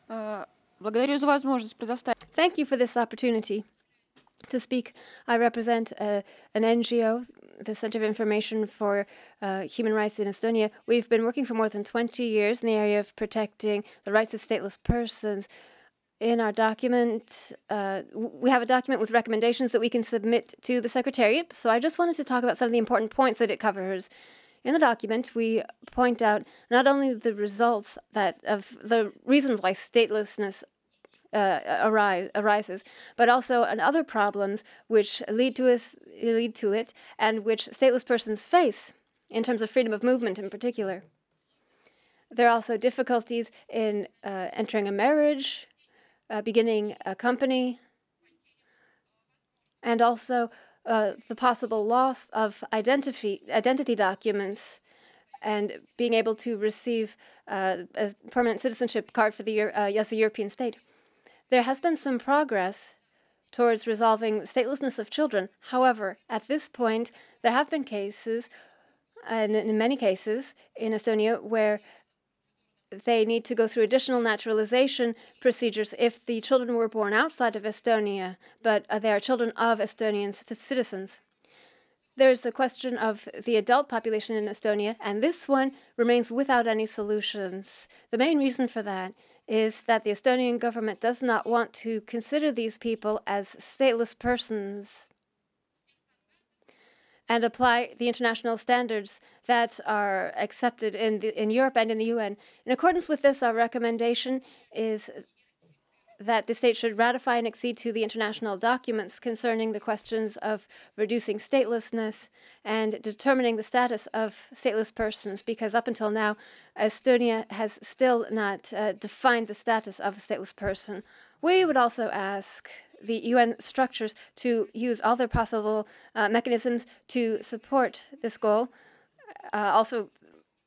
Благодарю за возможность предоставить. Thank you for this opportunity to speak. I represent an NGO, the Center of Information for Human Rights in Estonia. We've been working for more than 20 years in the area of protecting the rights of stateless persons. In our document, we have a document with recommendations that we can submit to the Secretariat. So I just wanted to talk about some of the important points that it covers. In the document, we point out not only the results of the reason why statelessness arises, but also other problems which lead to it, and which stateless persons face in terms of freedom of movement in particular. There are also difficulties in entering a marriage, beginning a company, and also the possible loss of identity documents and being able to receive a permanent citizenship card for as a European state. There has been some progress towards resolving statelessness of children. However, at this point, there have been cases, and in many cases in Estonia, where they need to go through additional naturalization procedures if the children were born outside of Estonia, but they are children of Estonian citizens. There's the question of the adult population in Estonia, and this one remains without any solutions. The main reason for that is that the Estonian government does not want to consider these people as stateless persons and apply the international standards that are accepted in Europe and in the UN. In accordance with this, our recommendation is that the state should ratify and accede to the international documents concerning the questions of reducing statelessness and determining the status of stateless persons, because up until now, Estonia has still not defined the status of a stateless person. We would also ask the UN structures to use all their possible mechanisms to support this goal. Also,